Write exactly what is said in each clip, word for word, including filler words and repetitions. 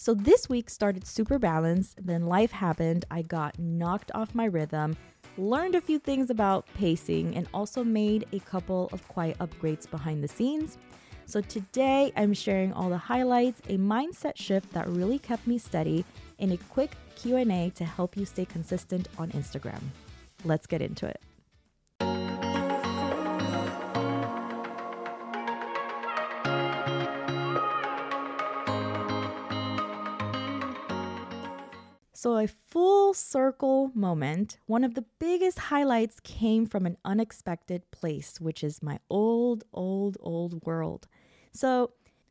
So this week started super balanced, then life happened. I got knocked off my rhythm, learned a few things about pacing, and also made a couple of quiet upgrades behind the scenes. So today I'm sharing all the highlights, a mindset shift that really kept me steady, and a quick Q and A to help you stay consistent on Instagram. Let's get into it. So a full circle moment, one of the biggest highlights came from an unexpected place, which is my old, old, old world. So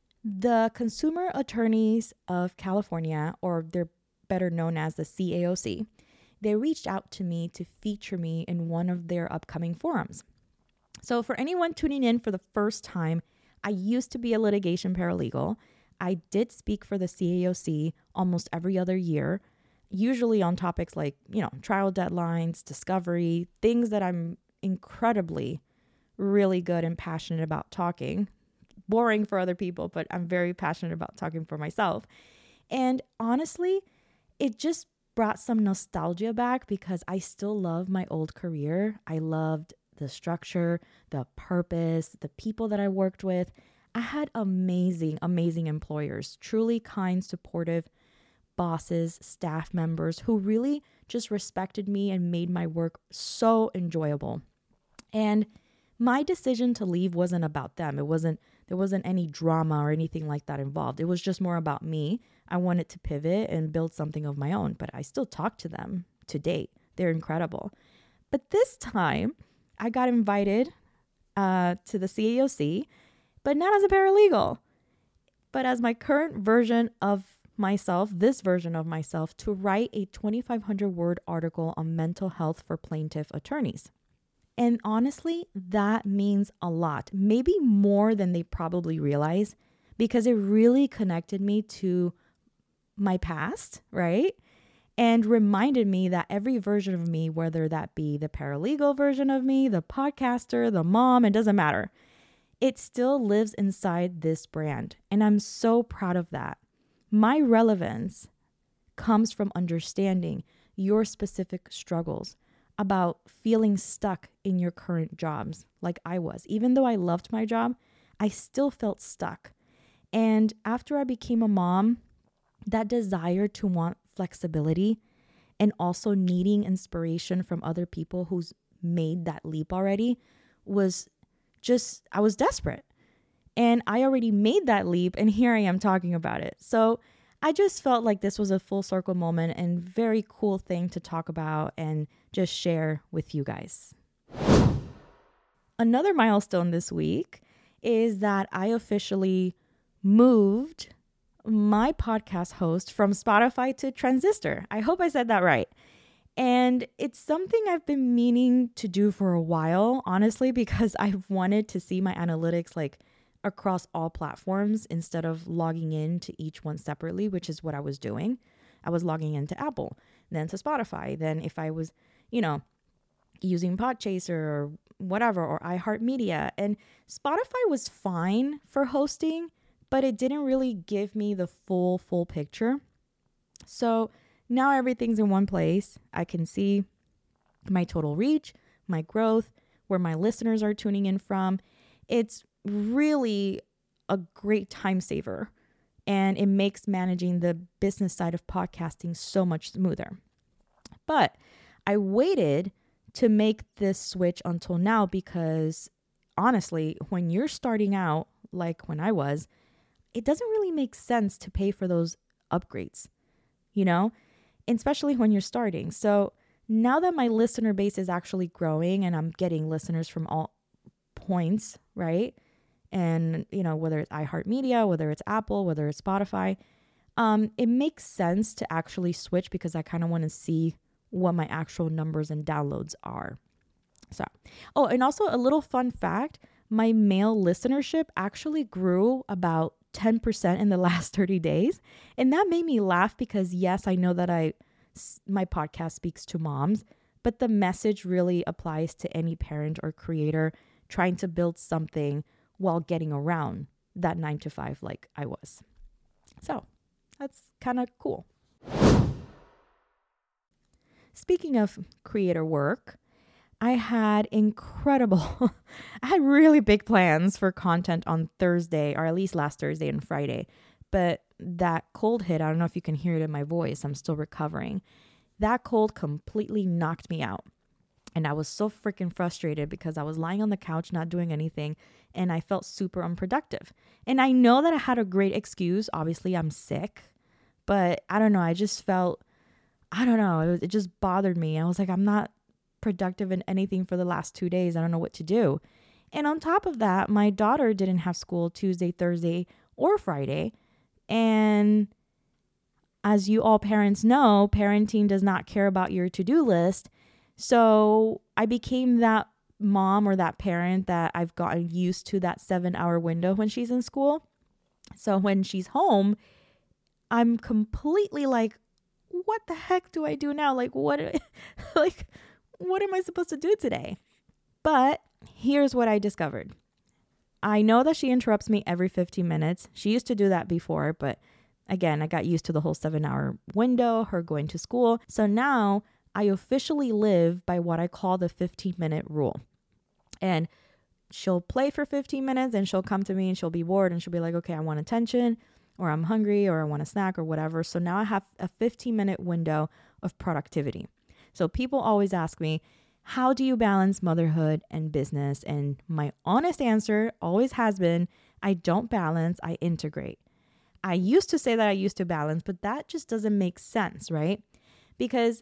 the Consumer Attorneys of California, or they're better known as the C A O C, they reached out to me to feature me in one of their upcoming forums. So for anyone tuning in for the first time, I used to be a litigation paralegal. I did speak for the C A O C almost every other year, usually on topics like, you know, trial deadlines, discovery, things that I'm incredibly, really good and passionate about talking. Boring for other people, but I'm very passionate about talking for myself. And honestly, it just brought some nostalgia back because I still love my old career. I loved the structure, the purpose, the people that I worked with. I had amazing, amazing employers, truly kind, supportive bosses, staff members who really just respected me and made my work so enjoyable. And my decision to leave wasn't about them. It wasn't, there wasn't any drama or anything like that involved. It was just more about me. I wanted to pivot and build something of my own, but I still talk to them to date. They're incredible. But this time I got invited uh, to the C A O C, but not as a paralegal, but as my current version of myself, this version of myself, to write a twenty-five hundred word article on mental health for plaintiff attorneys. And honestly, that means a lot, maybe more than they probably realize, because it really connected me to my past, right? And reminded me that every version of me, whether that be the paralegal version of me, the podcaster, the mom, it doesn't matter. It still lives inside this brand. And I'm so proud of that. My relevance comes from understanding your specific struggles, about feeling stuck in your current jobs like I was. Even though I loved my job, I still felt stuck. And after I became a mom, that desire to want flexibility and also needing inspiration from other people who's made that leap already was just, I was desperate. And I already made that leap, and here I am talking about it. So I just felt like this was a full circle moment and very cool thing to talk about and just share with you guys. Another milestone this week is that I officially moved my podcast host from Spotify to Transistor. I hope I said that right. And it's something I've been meaning to do for a while, honestly, because I've wanted to see my analytics like across all platforms instead of logging in to each one separately, which is what I was doing. I was logging into Apple, then to Spotify. Then if I was, you know, using Podchaser or whatever, or iHeartMedia. And Spotify was fine for hosting, but it didn't really give me the full, full picture. So now everything's in one place. I can see my total reach, my growth, where my listeners are tuning in from. It's really a great time saver, and it makes managing the business side of podcasting so much smoother. But I waited to make this switch until now because honestly, when you're starting out, like when I was, it doesn't really make sense to pay for those upgrades, you know, especially when you're starting. So now that my listener base is actually growing and I'm getting listeners from all points, right? And, you know, whether it's iHeartMedia, whether it's Apple, whether it's Spotify, um, it makes sense to actually switch because I kind of want to see what my actual numbers and downloads are. So, oh, and also a little fun fact, my male listenership actually grew about ten percent in the last thirty days. And that made me laugh because yes, I know that I, my podcast speaks to moms, but the message really applies to any parent or creator trying to build something while getting around that nine to five like I was. So that's kind of cool. Speaking of creator work, I had incredible, I had really big plans for content on Thursday, or at least last Thursday and Friday. But that cold hit, I don't know if you can hear it in my voice, I'm still recovering. That cold completely knocked me out. And I was so freaking frustrated because I was lying on the couch, not doing anything, and I felt super unproductive. And I know that I had a great excuse. Obviously, I'm sick, but I don't know. I just felt, I don't know. It, was, it just bothered me. I was like, I'm not productive in anything for the last two days. I don't know what to do. And on top of that, my daughter didn't have school Tuesday, Thursday, or Friday. And as you all parents know, parenting does not care about your to-do list. So I became that mom or that parent that I've gotten used to that seven hour window when she's in school. So when she's home, I'm completely like, what the heck do I do now? Like, what, like, what am I supposed to do today? But here's what I discovered. I know that she interrupts me every fifteen minutes. She used to do that before, but again, I got used to the whole seven hour window, her going to school. So now I officially live by what I call the fifteen minute rule. And she'll play for fifteen minutes and she'll come to me and she'll be bored and she'll be like, okay, I want attention, or I'm hungry, or I want a snack, or whatever. So now I have a fifteen minute window of productivity. So people always ask me, how do you balance motherhood and business? And my honest answer always has been, I don't balance, I integrate. I used to say that I used to balance, but that just doesn't make sense, right? Because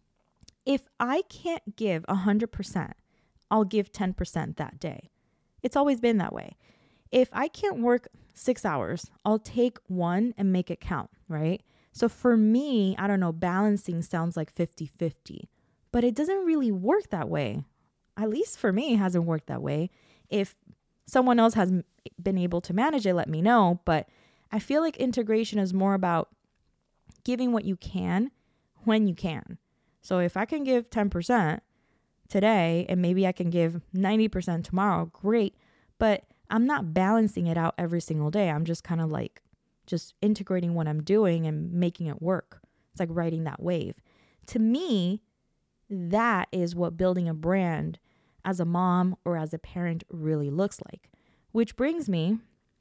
if I can't give one hundred percent, I'll give ten percent that day. It's always been that way. If I can't work six hours, I'll take one and make it count, right? So for me, I don't know, balancing sounds like fifty-fifty, but it doesn't really work that way. At least for me, it hasn't worked that way. If someone else has been able to manage it, let me know. But I feel like integration is more about giving what you can when you can. So if I can give ten percent today and maybe I can give ninety percent tomorrow, great. But I'm not balancing it out every single day. I'm just kind of like just integrating what I'm doing and making it work. It's like riding that wave. To me, that is what building a brand as a mom or as a parent really looks like. Which brings me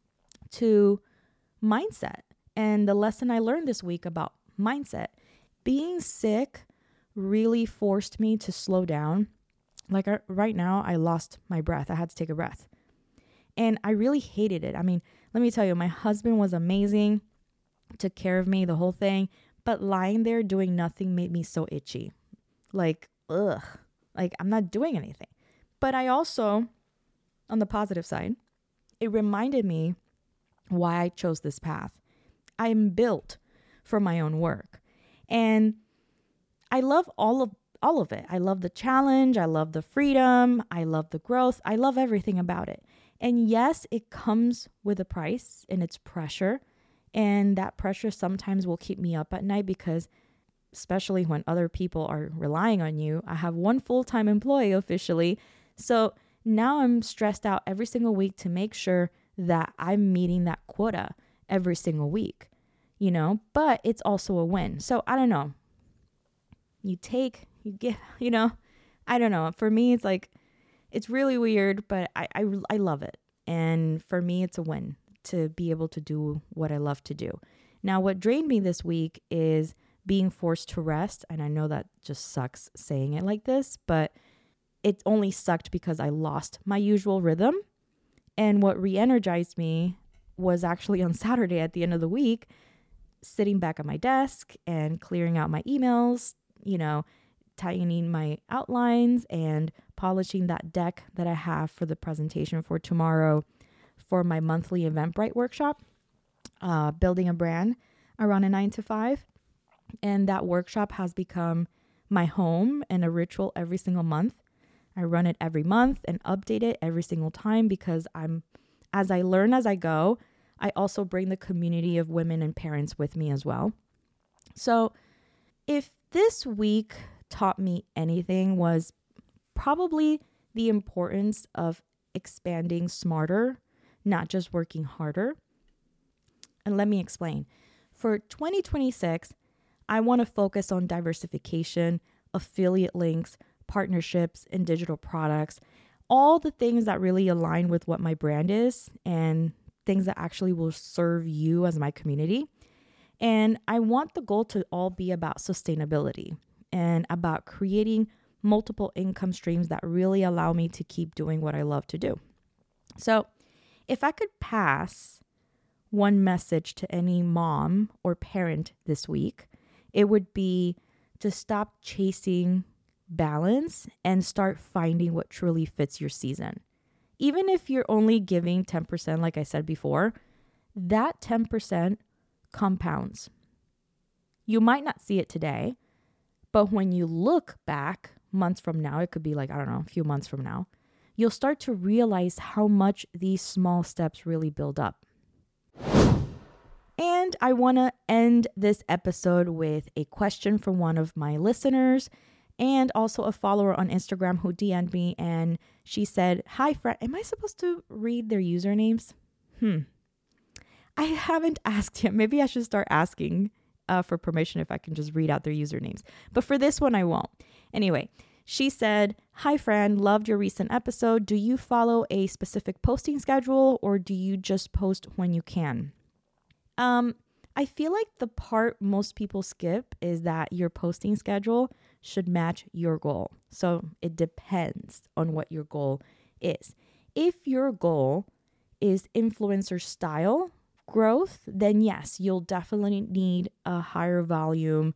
to mindset and the lesson I learned this week about mindset. Being sick really forced me to slow down. Like I, right now, I lost my breath. I had to take a breath. And I really hated it. I mean, let me tell you, my husband was amazing, took care of me, the whole thing. But lying there doing nothing made me so itchy. Like, ugh. Like, I'm not doing anything. But I also, on the positive side, it reminded me why I chose this path. I'm built for my own work. And I love all of all of it. I love the challenge. I love the freedom. I love the growth. I love everything about it. And yes, it comes with a price and it's pressure. And that pressure sometimes will keep me up at night because especially when other people are relying on you, I have one full-time employee officially. So now I'm stressed out every single week to make sure that I'm meeting that quota every single week, you know, but it's also a win. So I don't know. You take, you get, you know, I don't know. For me, it's like, it's really weird, but I, I, I love it. And for me, it's a win to be able to do what I love to do. Now, what drained me this week is being forced to rest. And I know that just sucks saying it like this, but it only sucked because I lost my usual rhythm. And what re-energized me was actually on Saturday at the end of the week, sitting back at my desk and clearing out my emails, you know, tightening my outlines and polishing that deck that I have for the presentation for tomorrow for my monthly Eventbrite workshop, uh, building a brand around a nine to five. And that workshop has become my home and a ritual every single month. I run it every month and update it every single time because I'm, as I learn as I go, I also bring the community of women and parents with me as well. So if this week taught me anything, was probably the importance of expanding smarter, not just working harder. And let me explain. For twenty twenty-six, I want to focus on diversification, affiliate links, partnerships, and digital products, all the things that really align with what my brand is and things that actually will serve you as my community. And I want the goal to all be about sustainability and about creating multiple income streams that really allow me to keep doing what I love to do. So if I could pass one message to any mom or parent this week, it would be to stop chasing balance and start finding what truly fits your season. Even if you're only giving ten percent, like I said before, that ten percent compounds. You might not see it today, but when you look back months from now, it could be like, I don't know, a few months from now, you'll start to realize how much these small steps really build up. And I want to end this episode with a question from one of my listeners and also a follower on Instagram who D M'd me, and she said, "Hi, Fran." Am I supposed to read their usernames? Hmm. I haven't asked yet. Maybe I should start asking uh, for permission if I can just read out their usernames. But for this one, I won't. Anyway, she said, "Hi, Fran. Loved your recent episode. Do you follow a specific posting schedule or do you just post when you can?" Um, I feel like the part most people skip is that your posting schedule should match your goal. So it depends on what your goal is. If your goal is influencer style growth, then yes, you'll definitely need a higher volume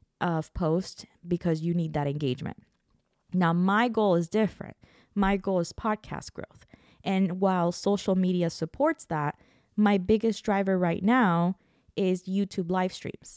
of post because you need that engagement. Now, my goal is different. My goal is podcast growth. And while social media supports that, my biggest driver right now is YouTube live streams.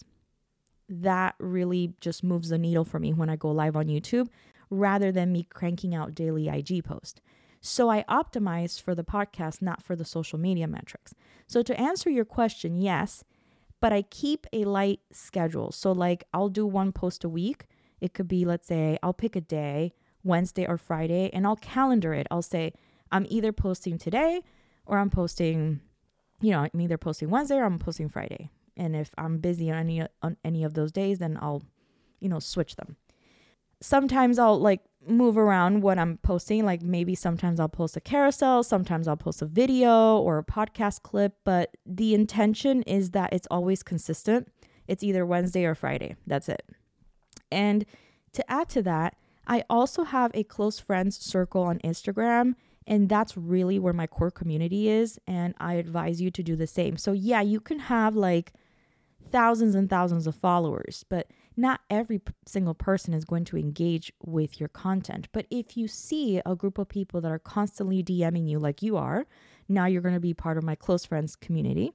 That really just moves the needle for me when I go live on YouTube rather than me cranking out daily I G posts. So I optimize for the podcast, not for the social media metrics. So to answer your question, yes, but I keep a light schedule. So like I'll do one post a week. It could be, let's say, I'll pick a day, Wednesday or Friday, and I'll calendar it. I'll say, I'm either posting today or I'm posting, you know, I'm either posting Wednesday or I'm posting Friday. And if I'm busy on any on any of those days, then I'll, you know, switch them. Sometimes I'll like move around what I'm posting. Like maybe sometimes I'll post a carousel, sometimes I'll post a video or a podcast clip, but the intention is that it's always consistent. It's either Wednesday or Friday. That's it. And to add to that, I also have a close friends circle on Instagram, and that's really where my core community is. And I advise you to do the same. So yeah, you can have like thousands and thousands of followers, but not every p- single person is going to engage with your content. But if you see a group of people that are constantly DMing you like you are, now you're going to be part of my close friends community.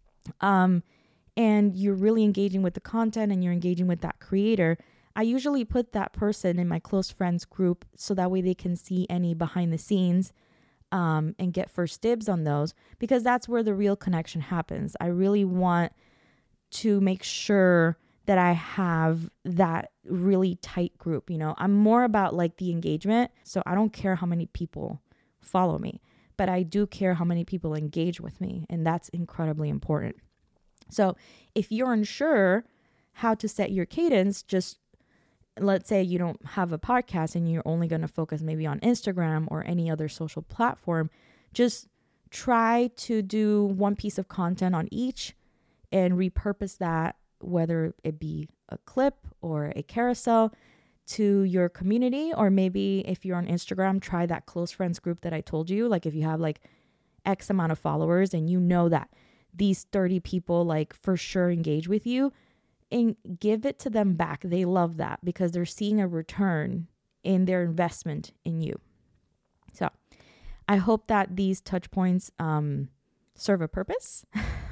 Um, and you're really engaging with the content and you're engaging with that creator. I usually put that person in my close friends group so that way they can see any behind the scenes um, and get first dibs on those, because that's where the real connection happens. I really want to make sure that I have that really tight group. You know, I'm more about like the engagement. So I don't care how many people follow me, but I do care how many people engage with me. And that's incredibly important. So if you're unsure how to set your cadence, just let's say you don't have a podcast and you're only going to focus maybe on Instagram or any other social platform, just try to do one piece of content on each and repurpose that, whether it be a clip or a carousel, to your community. Or maybe if you're on Instagram, try that close friends group that I told you. Like if you have like X amount of followers and you know that these thirty people like for sure engage with you, and give it to them back. They love that because they're seeing a return in their investment in you. So I hope that these touch points um, serve a purpose.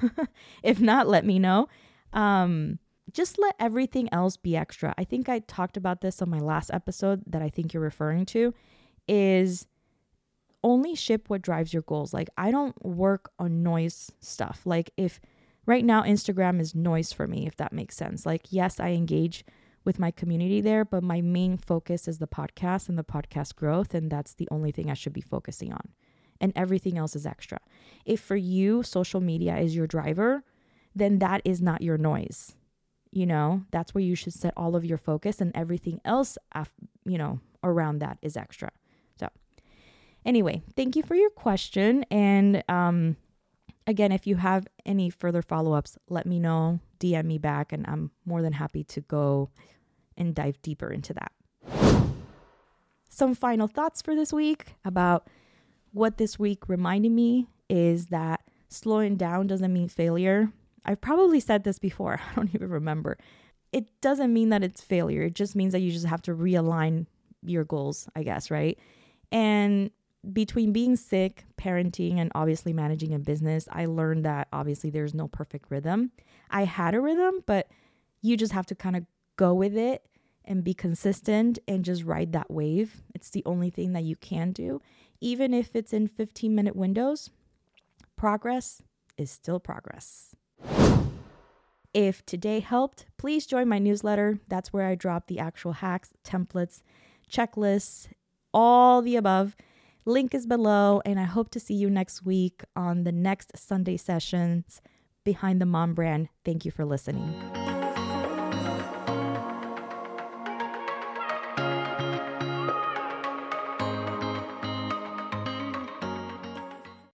If not, let me know. Um, just let everything else be extra. I think I talked about this on my last episode that I think you're referring to, is only ship what drives your goals. Like I don't work on noise stuff. Like if right now Instagram is noise for me, if that makes sense. Like, yes, I engage with my community there, but my main focus is the podcast and the podcast growth. And that's the only thing I should be focusing on. And everything else is extra. If for you, social media is your driver, then that is not your noise. You know, that's where you should set all of your focus, and everything else, you know, around that is extra. So anyway, thank you for your question. And um, again, if you have any further follow-ups, let me know, D M me back, and I'm more than happy to go and dive deeper into that. Some final thoughts for this week about what this week reminded me is that slowing down doesn't mean failure. I've probably said this before. I don't even remember. It doesn't mean that it's failure. It just means that you just have to realign your goals, I guess, right? And between being sick, parenting, and obviously managing a business, I learned that obviously there's no perfect rhythm. I had a rhythm, but you just have to kind of go with it and be consistent and just ride that wave. It's the only thing that you can do. Even if it's in fifteen minute windows, progress is still progress. If today helped, please join my newsletter. That's where I drop the actual hacks, templates, checklists, all the above. Link is below, and I hope to see you next week on the next Sunday sessions behind the Mom Brand. Thank you for listening.